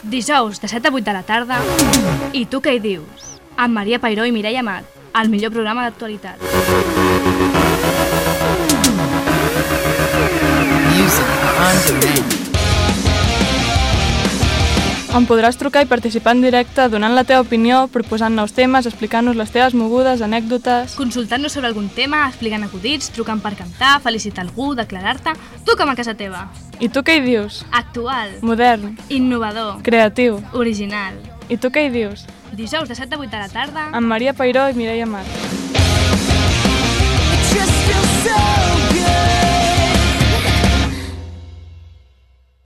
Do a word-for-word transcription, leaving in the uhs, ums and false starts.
Dijous de set a vuit de la tarda. I tu què hi dius? Amb Maria Peiró i Mireia Amat, el millor programa d'actualitat. Music on demand. Em podràs trucar i participar en directe donant la teva opinió, proposant nous temes, explicant-nos les teves mogudes, anècdotes... Consultant-nos sobre algun tema, explicant acudits, trucant per cantar, felicitar algú, declarar-te... Tu com a casa teva. I tu què hi dius? Actual. Modern. Innovador. Creatiu. Original. I tu què hi dius? Dijous de set a vuit de la tarda. Amb Maria Peiró i Mireia Amat. Just feel so